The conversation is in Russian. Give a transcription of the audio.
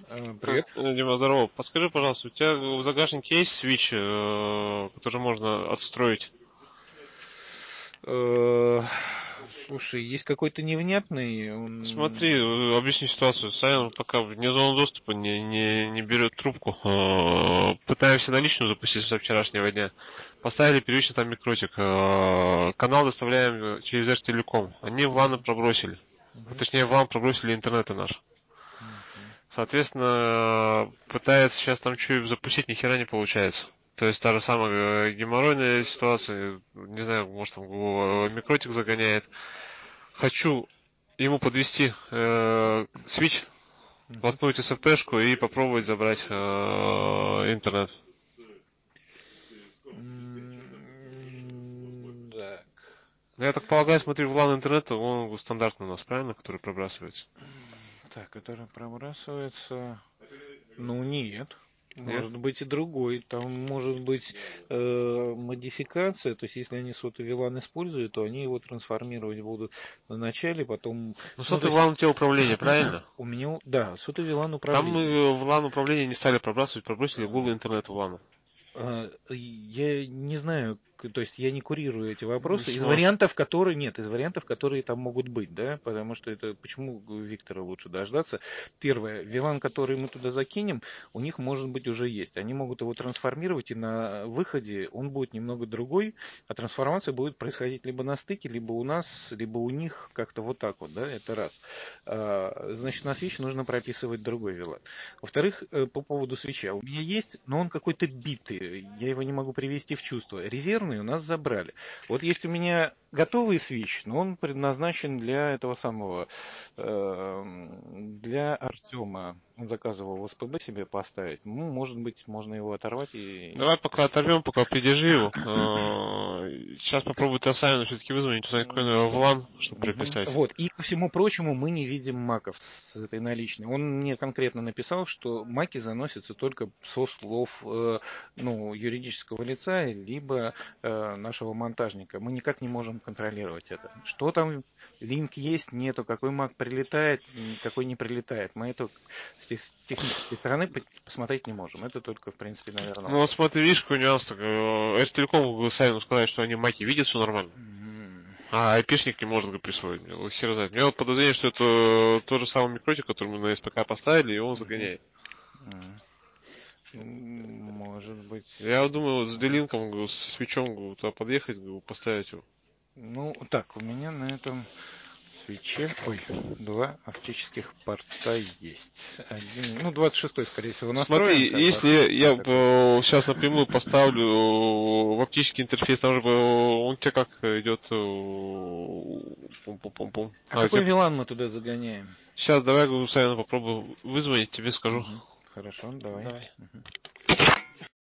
Привет. Дима, здорово. Подскажи, пожалуйста, у тебя в загашнике есть свич, который можно отстроить? Э, Слушай, есть какой-то невнятный, Смотри, объясни ситуацию. Саян пока вне зоны доступа не берет трубку. Пытаемся на личную запустить со вчерашнего дня. Поставили первично там микротик. Канал доставляем через Эртелеком. Они в LAN пробросили. Мгм. Точнее, в LAN пробросили интернет наш. Мгм. Соответственно, пытается сейчас там что запустить, ни хера не получается. То есть та же самая геморройная ситуация, не знаю, может там микротик загоняет. Хочу ему подвести свич, Мгм. воткнуть SFP-шку и попробовать забрать интернет. Так. Ну, я так полагаю, смотри, в LAN интернет, он стандартный у нас, правильно, который пробрасывается? Так, который пробрасывается. Ну нет. Нет? Может быть и другой. Там может быть модификация. То есть, если они сотовый VLAN используют, то они его трансформировать будут на начале, потом. Ну, Ну, то сотовый есть, LAN у тебя управление, правильно? у меня, да, сотовый VLAN Там мы управление. в LAN управление не стали пробрасывать, пробросили был интернет в LAN. Я не знаю, то есть я не курирую эти Не вопросы. Из сможешь. вариантов, которые нет, из вариантов, которые там могут быть, да, потому что это почему Виктора лучше дождаться. Первое, вилан, который мы туда закинем, у них может быть уже есть. Они могут его трансформировать, и на выходе он будет немного другой, а трансформация будет происходить либо на стыке, либо у нас, либо у них, как-то вот так вот, да, это раз. Значит, на свич нужно прописывать другой вилан. Во-вторых, по поводу свеча. У меня есть, но он какой-то битый. Я его не могу привести в чувство. Резервный у нас забрали. Вот есть у меня готовый свич, но он предназначен для этого самого, для Артема. Он заказывал в СПБ себе поставить. Ну, может быть, можно его оторвать и... Давай пока оторвем, пока придержи его. Сейчас попробую Тасаину все-таки вызвонить, узнать, какой номер в LAN, чтобы Мгм. приписать. Вот. И ко всему прочему мы не видим маков с этой наличной. Он мне конкретно написал, что маки заносятся только со слов ну, юридического лица, либо нашего монтажника. Мы никак не можем контролировать это. Что там, линк есть, нету, какой мак прилетает, какой не прилетает. Мы это с технической стороны посмотреть не можем. Это только, в принципе, наверное, Ну, он. вот смотри, видишь, какой нюанс такой. Эртелеком Саину сказать, что они маки видят, все нормально. М, А айпишник не может присвоить. Вот хер знает. У меня вот подозрение, что это тот же самый микротик, который мы на СПК поставили, и он мгм, загоняет. м. Может быть. Я вот думаю, вот с делинком, с свечом туда подъехать, поставить его. Ну, так, у меня на этом свече, ой, два оптических порта есть. Один, ну, 26-й, скорее всего, настроен, Смотри, как бы если оптический я такой. сейчас напрямую поставлю в оптический интерфейс, там же он у тебя как идет пум-пум-пум-пум. А какой вилан мы туда загоняем? Сейчас давай, говорю, Саймона попробую вызвонить, тебе скажу. Мгм. Хорошо, давай. Давай. Мгм.